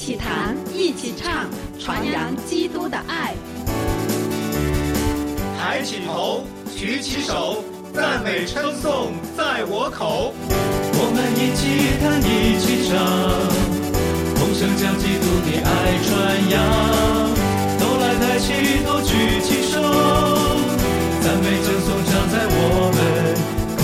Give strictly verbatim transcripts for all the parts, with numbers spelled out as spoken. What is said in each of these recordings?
起弹，一起唱，传扬基督的爱。 抬起头，举起手，赞美称颂在我口。 我们一起弹，一起唱，同声将基督的爱传扬。都来抬起头，举起手，赞美称颂常在我们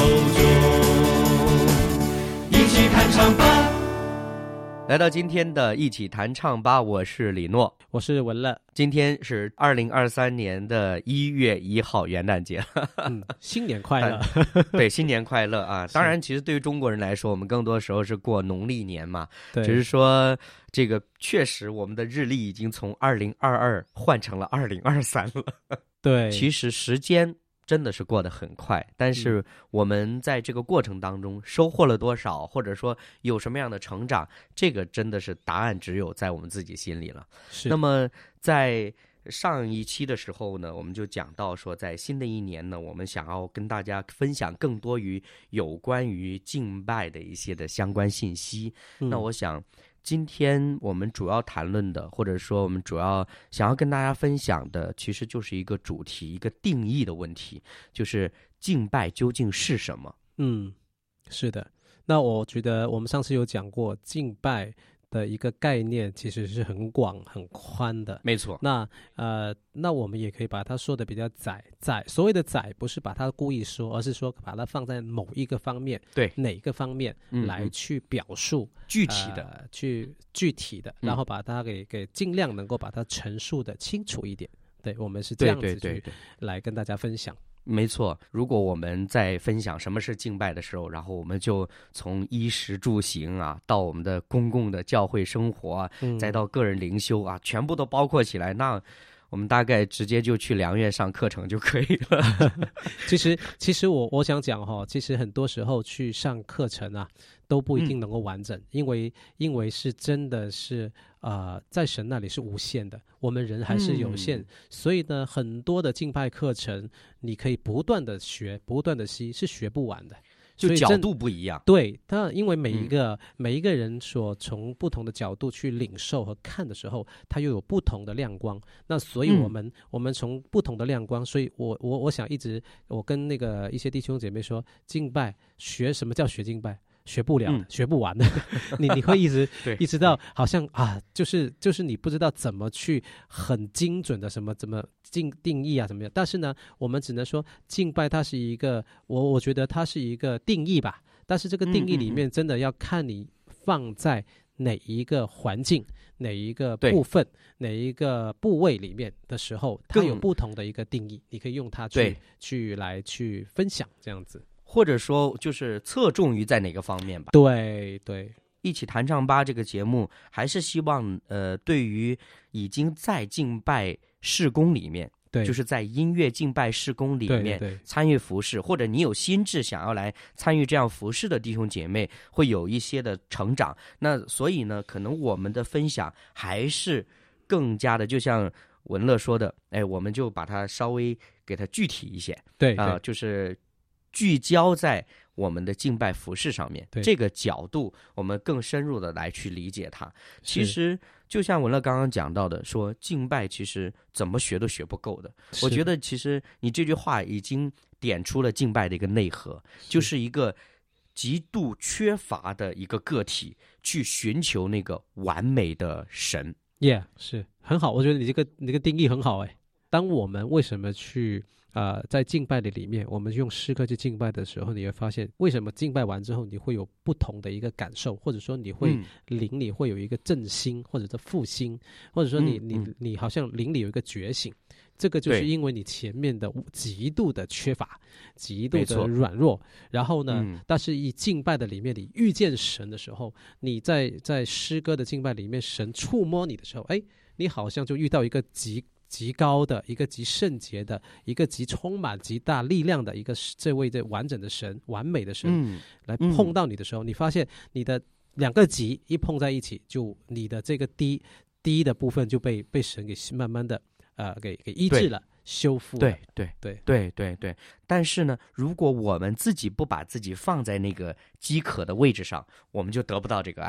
口中。一起弹唱吧。 来到今天的一起弹唱吧，我是李诺， 我是文乐。 今天是二零二三年的一月一号，元旦节。 嗯，新年快乐！ 对，新年快乐啊！当然，其实对于中国人来说，我们更多时候是过农历年嘛。 对， 只是说这个确实，我们的日历已经从二零二二换成了二零二三了。 对， 其实时间真的是过得很快，但是我们在这个过程当中收获了多少，或者说有什么样的成长，这个真的是答案只有在我们自己心里了。 是。 那么在上一期的时候呢，我们就讲到说，在新的一年呢，我们想要跟大家分享更多于有关于敬拜的一些的相关信息。嗯、那我想今天我们主要谈论的，或者说我们主要想要跟大家分享的，其实就是一个主题，一个定义的问题，就是敬拜究竟是什么？ 嗯，是的。那我觉得我们上次有讲过，敬拜的一个概念其实是很广很宽的。 没错。 那呃，那我们也可以把它说的比较窄窄。所谓的窄，不是把它故意说，而是说把它放在某一个方面， 对哪个方面来去表述、 嗯、具体的、 呃，去具体的，然后把它给给尽量能够把它陈述的清楚一点。对，我们是这样子去来跟大家分享。 没错，如果我们在分享什么是敬拜的时候，然后我们就从衣食住行啊，到我们的公共的教会生活啊、嗯，再到个人灵修啊，全部都包括起来，那我们大概直接就去良院上课程就可以了。 其实，其实我我想讲哈，其实很多时候去上课程啊，都不一定能够完整，嗯、因为因为是真的是呃，在神那里是无限的，我们人还是有限，嗯、所以呢，很多的敬拜课程你可以不断的学，不断的吸，是学不完的。 就角度不一样， 对，但因为每一个、嗯、每一个人所从不同的角度去领受和看的时候，他又有不同的亮光。那所以我们、嗯、我们从不同的亮光，所以我我我想一直我跟那个一些弟兄姐妹说，敬拜学什么叫学敬拜？学不了的、嗯，学不完的，你你会一直一直到好像啊，就是就是你不知道怎么去很精准的什么怎么定定义啊什么的。但是呢，我们只能说敬拜它是一个，我我觉得它是一个定义吧。但是这个定义里面真的要看你放在哪一个环境、哪一个部分、哪一个部位里面的时候，它有不同的一个定义，你可以用它去去来去分享这样子。 或者说就是侧重于在哪个方面吧。 对对， 一起弹唱吧这个节目还是希望呃，对于已经在敬拜事工里面， 对， 就是在音乐敬拜事工里面参与服事，或者你有心志想要来参与这样服事的弟兄姐妹，会有一些的成长。那所以呢，可能我们的分享还是更加的，就像文乐说的，哎，我们就把它稍微给它具体一些， 对啊、呃，就是聚焦在我们的敬拜服事上面，这个角度我们更深入的来去理解它。其实就像文乐刚刚讲到的，说敬拜其实怎么学都学不够的。我觉得其实你这句话已经点出了敬拜的一个内核，就是一个极度缺乏的一个个体去寻求那个完美的神。 Yeah， 是很好，我觉得你这个你这个定义很好哎。当我们为什么去呃，在敬拜的里面，我们用诗歌去敬拜的时候，你会发现为什么敬拜完之后你会有不同的一个感受，或者说你会、嗯、灵里会有一个振兴，或者是复兴，或者说你、嗯、你你好像灵里有一个觉醒，这个就是因为你前面的极度的缺乏，极度的软弱，然后呢、嗯、但是以敬拜的里面你遇见神的时候，你在在诗歌的敬拜里面神触摸你的时候，哎，你好像就遇到一个极极高的一个极圣洁的一个极充满极大力量的一个这位这完整的神完美的神、嗯、来碰到你的时候、嗯、你发现你的两个极一碰在一起，就你的这个低低的部分就被被神给慢慢的呃给给医治了，修复了。 对对对对对对。但是呢，如果我们自己不把自己放在那个饥渴的位置上，我们就得不到这个爱。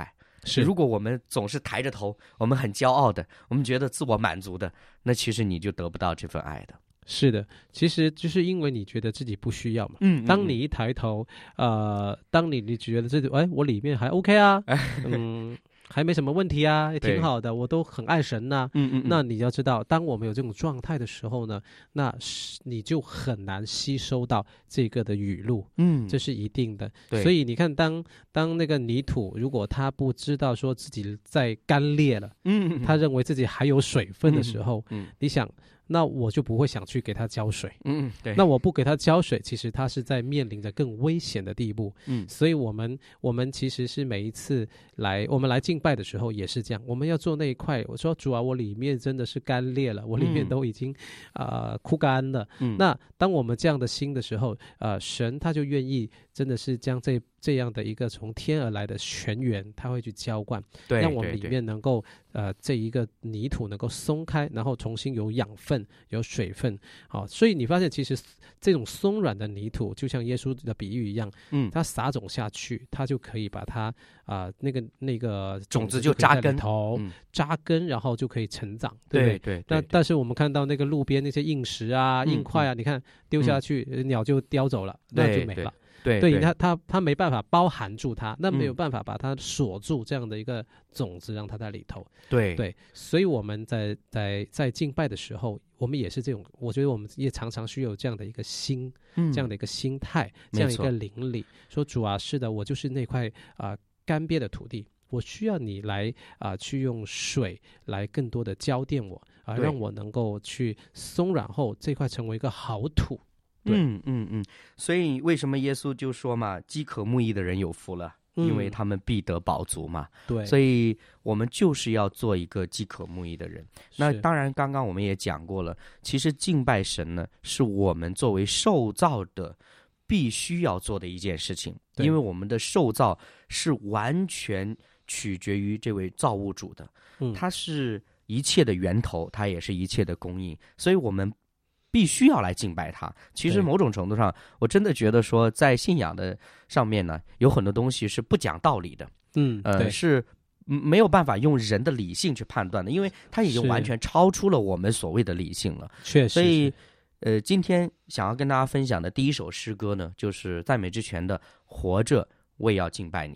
是， 如果我们总是抬着头，我们很骄傲的，我们觉得自我满足的，那其实你就得不到这份爱的。 是的，其实就是因为你觉得自己不需要嘛。 嗯， 当你一抬头，呃，当你你觉得自己，哎，我里面还 OK 啊，嗯。还没什么问题啊，也挺好的，我都很爱神呐、啊。嗯嗯嗯。那你要知道，当我们有这种状态的时候呢，那你就很难吸收到这个的雨露。嗯，这是一定的。对。所以你看，当当那个泥土，如果他不知道说自己在干裂了，嗯，他认为自己还有水分的时候，嗯，你想。那我就不会想去给他浇水，嗯，对。那我不给他浇水，其实他是在面临着更危险的地步，嗯。所以我们我们其实是每一次来我们来敬拜的时候也是这样，我们要做那一块。我说主啊，我里面真的是干裂了，我里面都已经啊、呃、枯干了。嗯。那当我们这样的心的时候，呃，神他就愿意真的是将这这样的一个从天而来的泉源，他会去浇灌，对，让我们里面能够呃这一个泥土能够松开，然后重新有养分。有水分，好，所以你发现其实这种松软的泥土，就像耶稣的比喻一样，嗯，它撒种下去，它就可以把它啊、呃、那个那个种子就扎根头、嗯，扎根，然后就可以成长，对不对？对 对, 对。那但是我们看到那个路边那些硬石啊、硬块啊，嗯、你看丢下去、嗯，鸟就叼走了，那就没了。对对，它它它没办法包含住它，那没有办法把它锁住这样的一个种子，让它在里头。对对，所以我们在在在敬拜的时候，我们也是这种，我觉得我们也常常需要有这样的一个心，嗯、这样的一个心态，这样一个灵里，说主啊，是的，我就是那块啊、呃、干瘪的土地，我需要你来啊、呃、去用水来更多的浇奠我啊、呃，让我能够去松软后这块成为一个好土。 嗯嗯嗯，所以为什么耶稣就说嘛，饥渴慕义的人有福了，嗯、因为他们必得饱足嘛。对，所以我们就是要做一个饥渴慕义的人。那当然，刚刚我们也讲过了，其实敬拜神呢，是我们作为受造的必须要做的一件事情，因为我们的受造是完全取决于这位造物主的，嗯、他是一切的源头，他也是一切的供应，所以我们必须要来敬拜他。其实某种程度上，我真的觉得说，在信仰的上面呢，有很多东西是不讲道理的，嗯，呃，是没有办法用人的理性去判断的，因为它已经完全超出了我们所谓的理性了。 确实， 所以，呃，今天想要跟大家分享的第一首诗歌呢，就是赞美之泉的《活着，为要敬拜你》。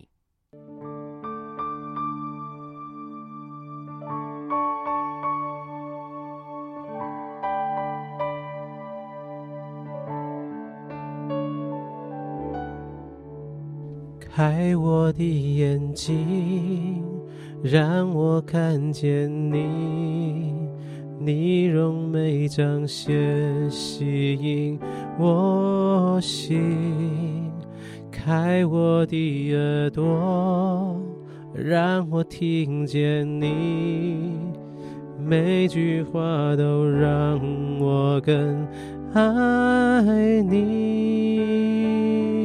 开我的眼睛，让我看见你，你荣美彰显吸引我心。开我的耳朵，让我听见你，每句话都让我更爱你。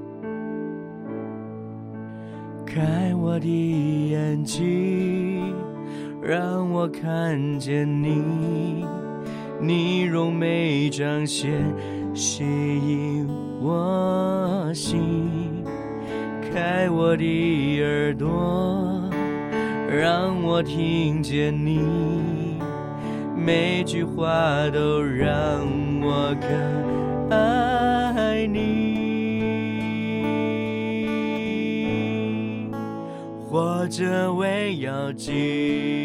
开我的眼睛，让我看见你，你荣美彰显吸引我心。开我的耳朵，让我听见你，每句话都让我更爱你。活着为要敬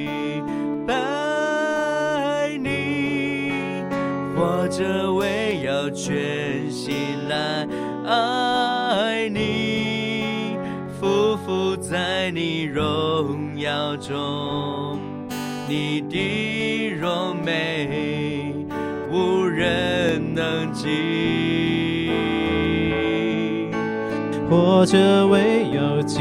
拜你，活着为要全心来爱你，匍匐在你荣耀中，你的荣美无人能及。 活着为要敬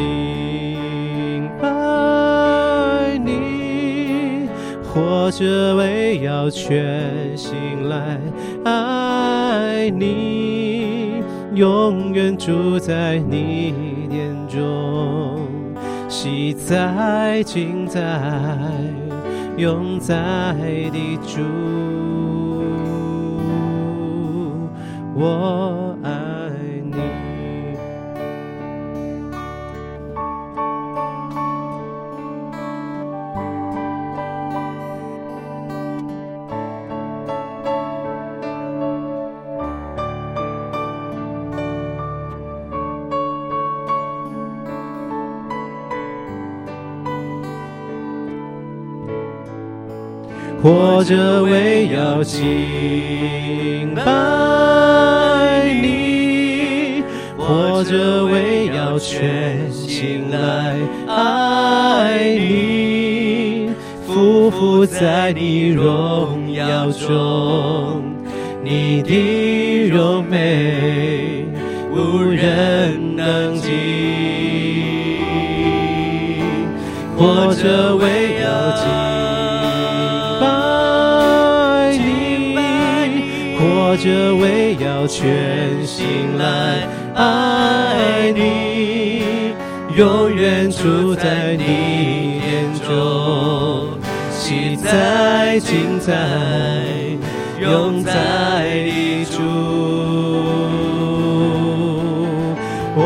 拜你，活着为要全心来爱你，永远住在你殿中，喜在今在永在的主，我爱你。 活着为要敬拜你，活着为要全心来爱你，匍匐在你荣耀中，你的荣美无人能及，活着为要敬拜你，活着为要全心来爱你，永远住在你眼中，喜在精彩永在你主。我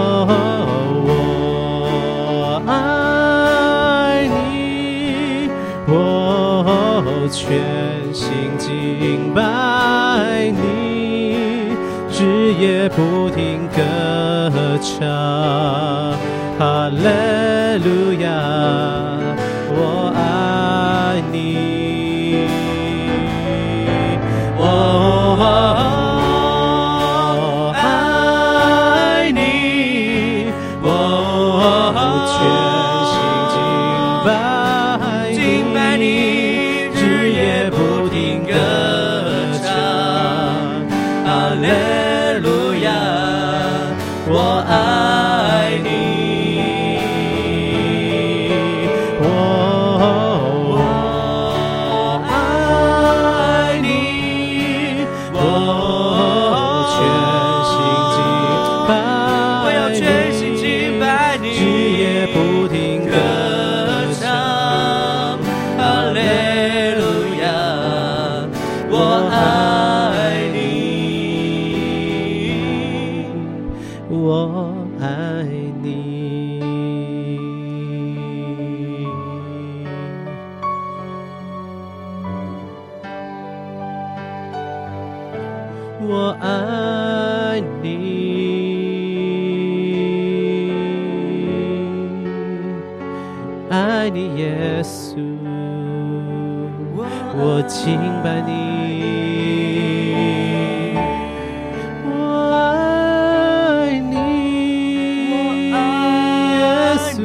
我爱你，我全心敬拜你，日夜不停歌唱，哈利路亚，我爱你，我爱你，我全心敬拜你，敬拜你，日夜不停歌唱，哈利路亚，我爱你。我爱你，爱你耶稣，我敬拜你，我爱你，耶稣，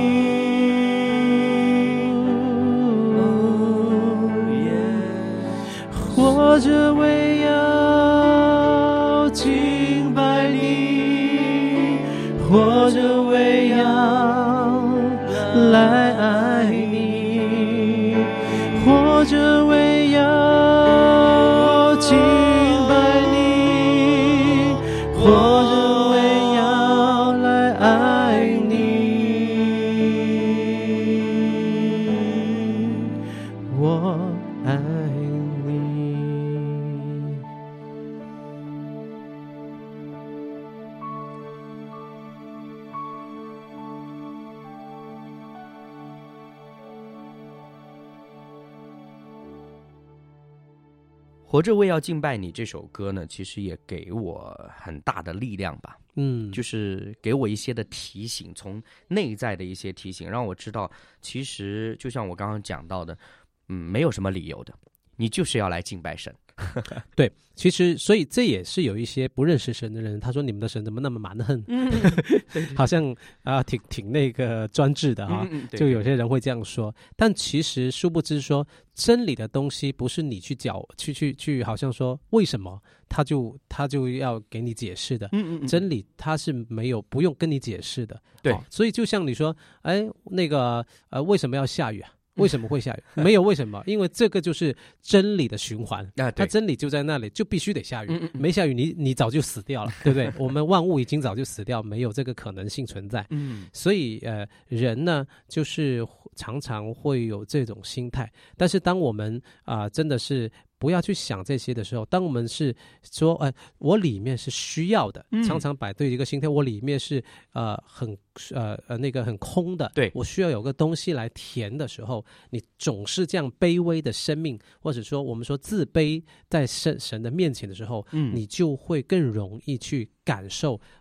活着为要敬拜你，活着为要来爱你，活着为要敬拜你，活着为要来爱你，我爱你。 活着为要敬拜你这首歌呢，其实也给我很大的力量吧， 嗯， 就是给我一些的提醒，从内在的一些提醒，让我知道，其实就像我刚刚讲到的，嗯，没有什么理由的，你就是要来敬拜神。 对，其实所以这也是有一些不认识神的人，他说你们的神怎么那么蛮横，嗯、好像啊、呃、挺挺那个专制的哈、啊嗯嗯，就有些人会这样说，但其实殊不知说真理的东西不是你去讲去去去，好像说为什么他就他就要给你解释的，嗯嗯嗯，真理他是没有不用跟你解释的， 对、 哦，所以就像你说，哎，那个呃为什么要下雨啊？为什么会下雨？没有为什么，因为这个就是真理的循环啊，它真理就在那里，就必须得下雨。嗯嗯嗯，没下雨你你早就死掉了，对不对？我们万物已经早就死掉，没有这个可能性存在。嗯，所以呃，人呢，就是常常会有这种心态，但是当我们啊、呃，真的是。不要去想这些的时候，当我们是说，呃，我里面是需要的，嗯、常常摆对一个心态，我里面是呃很呃呃那个很空的， 对， 我需要有个东西来填的时候，你总是这样卑微的生命，或者说我们说自卑在神神的面前的时候，嗯，你就会更容易去感受和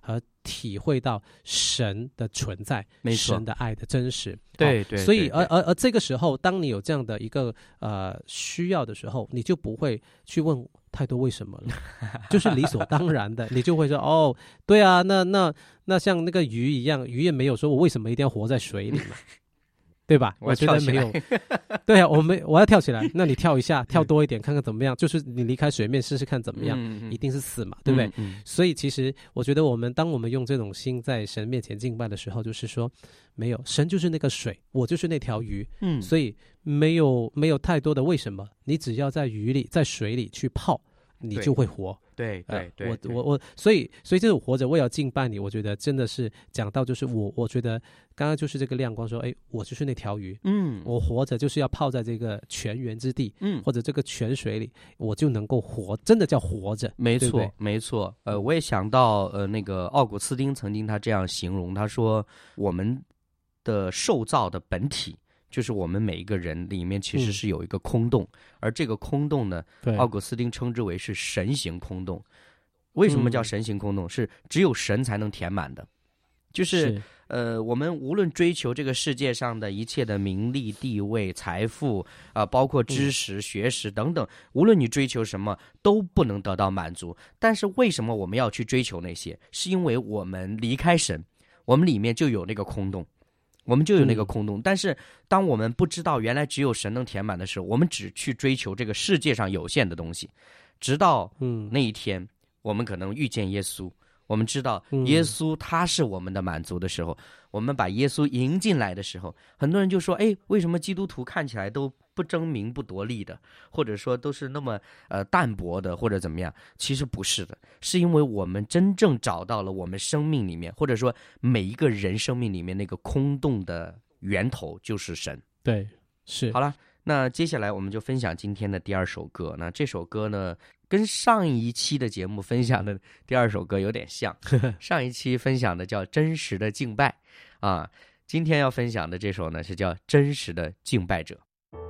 体会到神的存在， 没错， 神的爱的真实。 对对， 所以而而而这个时候，当你有这样的一个呃需要的时候，你就不会去问太多为什么了，就是理所当然的，你就会说哦，对啊，那那那像那个鱼一样，鱼也没有说我为什么一定要活在水里嘛。对吧？我觉得没有。对啊，我们我要跳起来，那你跳一下，跳多一点，看看怎么样。就是你离开水面试试看怎么样，嗯嗯，一定是死嘛，对不对？嗯嗯，所以其实我觉得我们当我们用这种心在神面前敬拜的时候，就是说，没有，神就是那个水，我就是那条鱼，嗯，所以没有没有太多的为什么，你只要在鱼里，在水里去泡，你就会活。 对对对， 呃、我我我，所以所以这种活着，我也要敬拜你。我觉得真的是讲到，就是我我觉得刚刚就是这个亮光说，哎，我就是那条鱼，嗯，我活着就是要泡在这个泉源之地，嗯，或者这个泉水里，我就能够活，真的叫活着。 没错， 对对没错。呃，我也想到，呃，那个奥古斯丁曾经他这样形容，他说我们的受造的本体。就是我们每一个人里面其实是有一个空洞，嗯、而这个空洞呢，奥古斯丁称之为是神形空洞。为什么叫神形空洞？嗯、是只有神才能填满的。就是是呃，我们无论追求这个世界上的一切的名利、地位、财富啊、呃，包括知识、嗯、学识等等，无论你追求什么，都不能得到满足。但是为什么我们要去追求那些？是因为我们离开神，我们里面就有那个空洞。我们就有那个空洞，嗯、但是当我们不知道原来只有神能填满的时候，我们只去追求这个世界上有限的东西，直到那一天，嗯、我们可能遇见耶稣，我们知道耶稣他是我们的满足的时候，嗯、我们把耶稣迎进来的时候，很多人就说：“哎，为什么基督徒看起来都不争名不夺利的，或者说都是那么呃淡薄的，或者怎么样？”其实不是的，是因为我们真正找到了我们生命里面，或者说每一个人生命里面那个空洞的源头就是神。 对，是。 好了，那接下来我们就分享今天的第二首歌。那这首歌呢，跟上一期的节目分享的第二首歌有点像。上一期分享的叫《真实的敬拜》啊，今天要分享的这首呢是叫《真实的敬拜者》。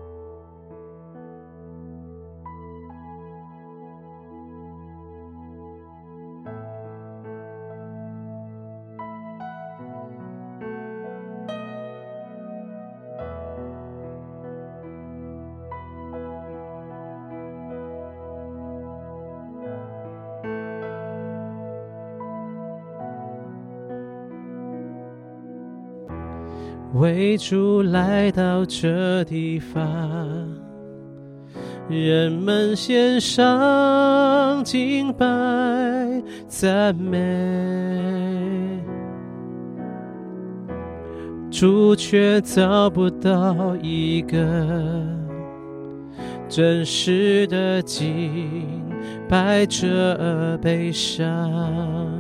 为主来到这地方，人们献上敬拜赞美，主却找不到一个真实的敬拜者悲伤。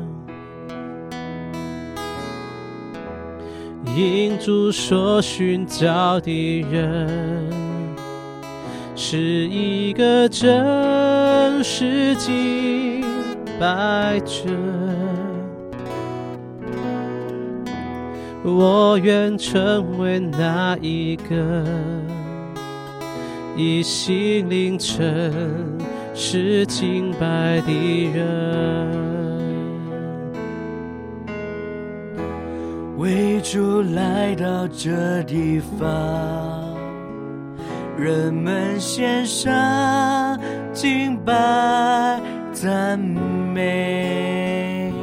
因主所寻找的人，是一个真实敬拜者。我愿成为那一个以心灵诚实敬拜的人。 为主来到这地方，人们献上敬拜赞美，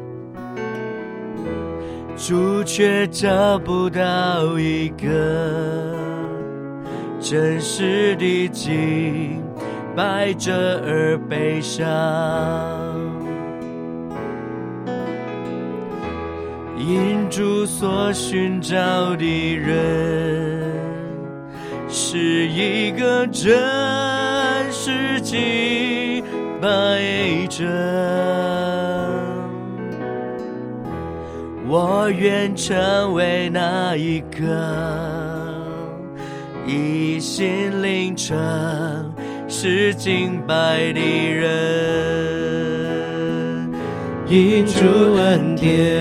主却找不到一个真实的敬拜者而悲伤。因主所寻找的人，是一个真实敬拜者。我愿成为那一个以心灵诚实敬拜的人。因主恩典，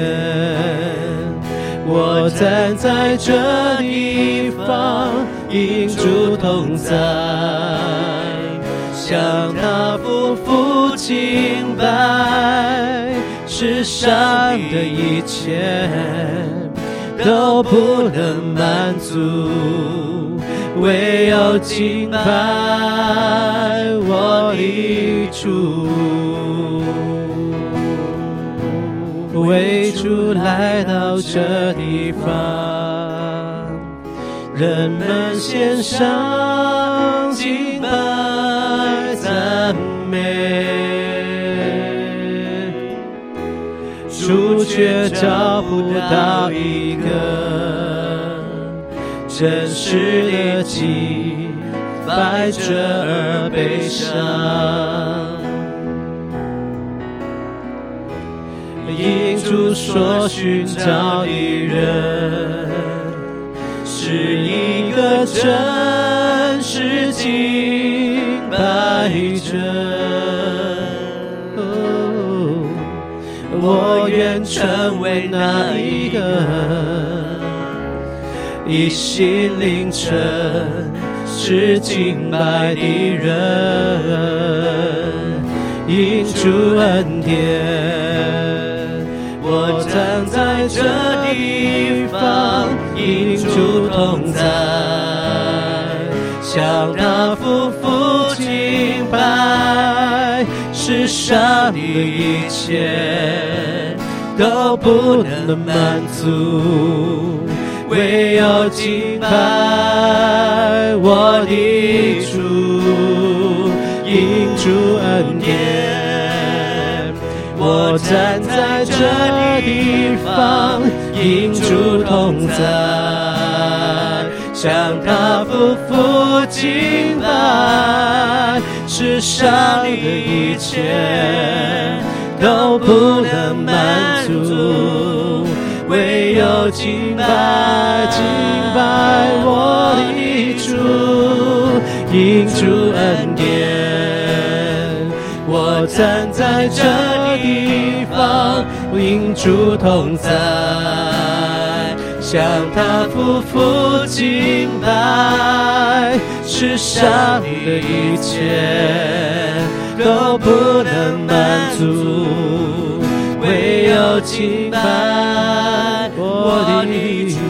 我站在这地方，因主同在，向他夫妇敬拜， 世上的一切都不能满足，唯有敬拜我的主。为主来到这地方，人们献上敬拜赞美，主却找不到一个真实的敬拜者而悲伤。因主所寻找的人是一个真实敬拜者，哦，我愿成为那一个一心灵诚实敬拜的人。因主恩典我站在这地方，因主同在，向他夫妇敬拜。世上的一切都不能满足，唯有敬拜我的主。因主恩典我站在这地方，因主同在，向他夫妇敬拜。世上的一切都不能满足，唯有敬拜敬拜我的主。因主恩典我站在这地方，因主同在，向他夫妇敬拜。世上的一切都不能满足，唯有敬拜我的主。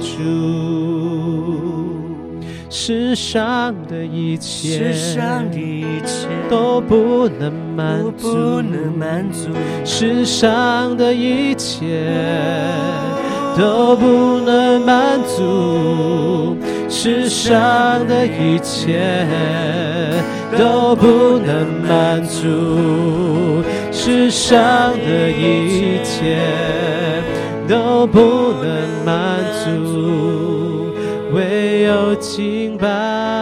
世上的一切都不能满足，世上的一切都不能满足，世上的一切都不能满足，世上的一切都不能满足，唯有敬拜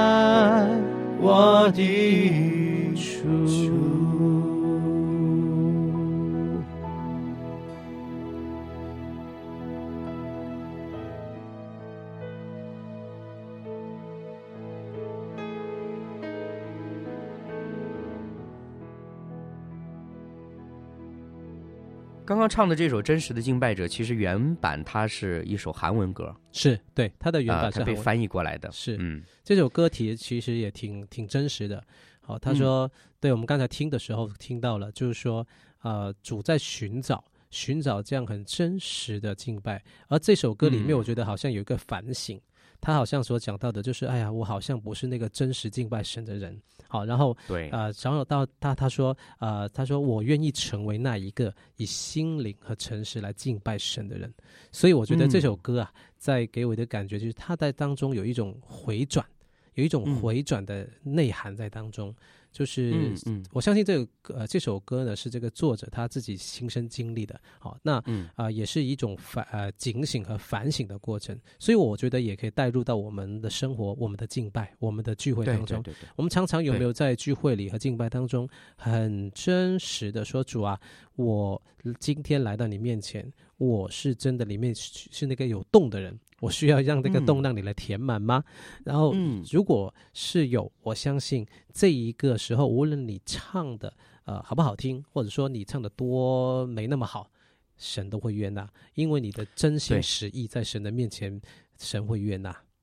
我的主。 刚刚唱的这首《真实的敬拜者》，其实原版它是一首韩文歌， 是对它的原版是韩文、呃、它被翻译过来的。 是， 嗯， 这首歌题其实也挺挺真实的。好，他说，嗯、对我们刚才听的时候听到了，就是说，呃，主在寻找寻找这样很真实的敬拜。而这首歌里面，我觉得好像有一个反省。嗯，他好像所讲到的就是，哎呀，我好像不是那个真实敬拜神的人。好，然后对，呃，然后到他他说，呃，他说我愿意成为那一个以心灵和诚实来敬拜神的人。所以我觉得这首歌啊，嗯、在给我的感觉就是他在当中有一种回转，有一种回转的内涵在当中。嗯，就是、嗯嗯、我相信这个呃这首歌呢是这个作者他自己亲身经历的。好，那啊、嗯呃、也是一种反呃警醒和反省的过程，所以我觉得也可以带入到我们的生活、我们的敬拜、我们的聚会当中。对对对对，我们常常有没有在聚会里和敬拜当中很真实的说，主啊，我今天来到你面前，我是真的里面是那个有洞的人，我需要让这个洞让你来填满吗？嗯、然后如果是有，我相信这一个时候无论你唱的呃好不好听，或者说你唱的多没那么好，神都会悦纳，因为你的真心实意在神的面前，神会悦纳。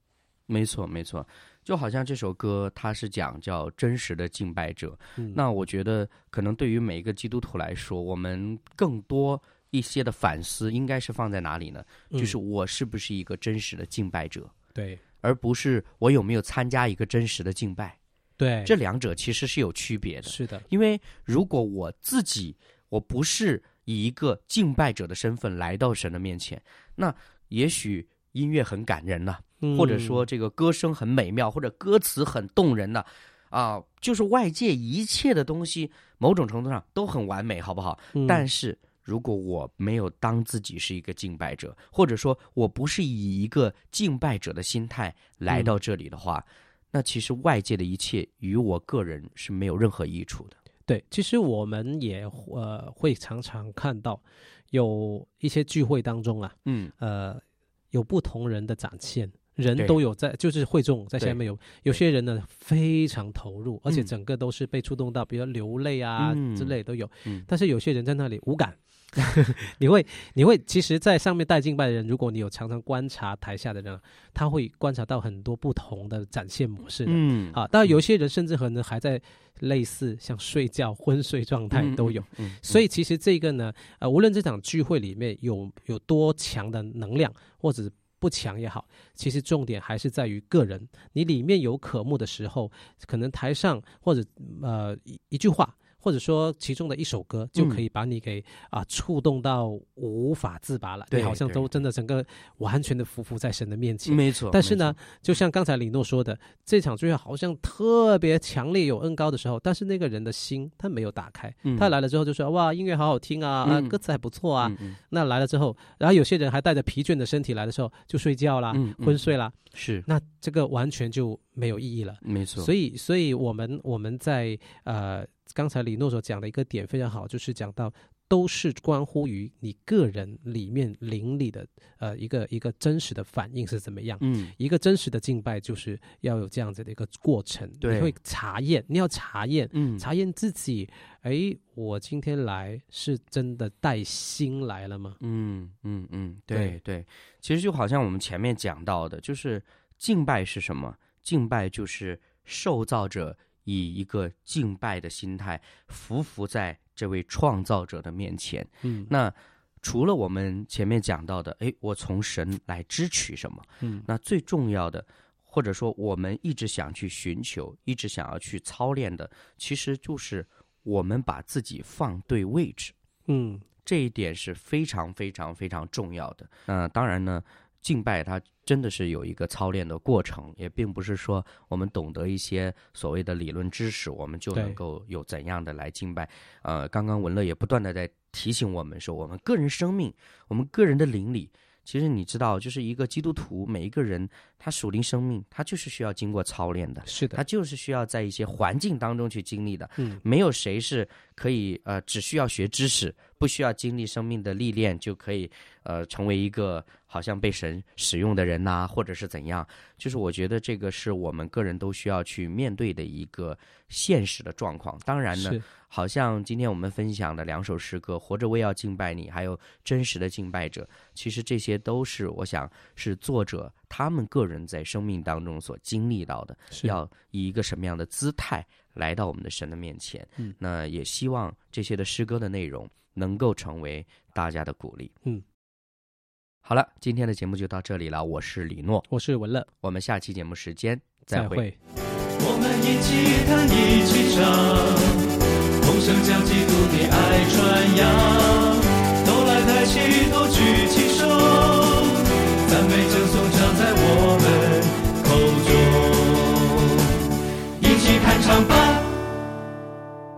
没错没错，就好像这首歌它是讲叫真实的敬拜者、嗯、那我觉得可能对于每一个基督徒来说，我们更多一些的反思应该是放在哪里呢、嗯、就是我是不是一个真实的敬拜者， 对， 而不是我有没有参加一个真实的敬拜， 对， 这两者其实是有区别的。 是的，因为如果我自己我不是以一个敬拜者的身份来到神的面前，那也许音乐很感人了、啊嗯、或者说这个歌声很美妙，或者歌词很动人呢、啊，啊，就是外界一切的东西某种程度上都很完美，好不好、嗯、但是如果我没有当自己是一个敬拜者，或者说我不是以一个敬拜者的心态来到这里的话、嗯、那其实外界的一切与我个人是没有任何益处的。 对，其实我们也呃会常常看到有一些聚会当中啊，嗯，呃，有不同人的展现，人都有在，就是会众在下面有有些人呢非常投入，而且整个都是被触动到，比如流泪啊、嗯、之类都有、嗯，但是有些人在那里无感。你会你会其实在上面带敬拜的人，如果你有常常观察台下的人，他会观察到很多不同的展现模式的。嗯，啊，当然有些人甚至可能还在类似像睡觉昏睡状态都有、嗯嗯嗯、所以其实这个呢呃，无论这场聚会里面有有多强的能量或者不强也好，其实重点还是在于个人，你里面有渴慕的时候，可能台上或者呃 一, 一句话或者说其中的一首歌就可以把你给啊、嗯呃、触动到无法自拔了，你好像都真的整个完全的匍匐在神的面前。 没错。 但是呢，就像刚才李诺说的，这场聚会好像特别强烈有恩膏的时候，但是那个人的心他没有打开、嗯、他来了之后就说哇音乐好好听啊、嗯、啊歌词还不错啊、嗯嗯、那来了之后，然后有些人还带着疲倦的身体来的时候就睡觉啦、嗯嗯、昏睡啦， 是， 那这个完全就没有意义了。 没错。 所以所以我们我们在呃刚才李诺所讲的一个点非常好，就是讲到都是关乎于你个人里面灵里的呃一个一个真实的反应是怎么样。嗯，一个真实的敬拜就是要有这样子的一个过程。对，你会查验，你要查验，嗯，查验自己，哎，我今天来是真的带心来了吗？ 嗯嗯嗯，对 对, 对，其实就好像我们前面讲到的，就是敬拜是什么？敬拜就是受造者以一个敬拜的心态匍匐在这位创造者的面前。嗯，那除了我们前面讲到的，哎，我从神来支取什么？嗯，那最重要的，或者说我们一直想去寻求，一直想要去操练的，其实就是我们把自己放对位置。嗯，这一点是非常非常非常重要的。那当然呢，敬拜它真的是有一个操练的过程，也并不是说我们懂得一些所谓的理论知识，我们就能够有怎样的来敬拜。呃，刚刚文乐也不断的在提醒我们说，我们个人生命，我们个人的灵里，其实你知道，就是一个基督徒，每一个人他属灵生命，他就是需要经过操练的。 是的， 他就是需要在一些环境当中去经历的。嗯，没有谁是可以呃只需要学知识，不需要经历生命的历练就可以呃成为一个好像被神使用的人呐、啊，或者是怎样。就是我觉得这个是我们个人都需要去面对的一个现实的状况。当然呢，好像今天我们分享的两首诗歌《活着为要敬拜你》还有《真实的敬拜者》，其实这些都是我想是作者他们个人在生命当中所经历到的，要以一个什么样的姿态来到我们的神的面前。嗯，那也希望这些的诗歌的内容能够成为大家的鼓励。嗯，好了，今天的节目就到这里了。我是李诺， 我是文乐， 我们下期节目时间再会。 我们一起弹，一起唱。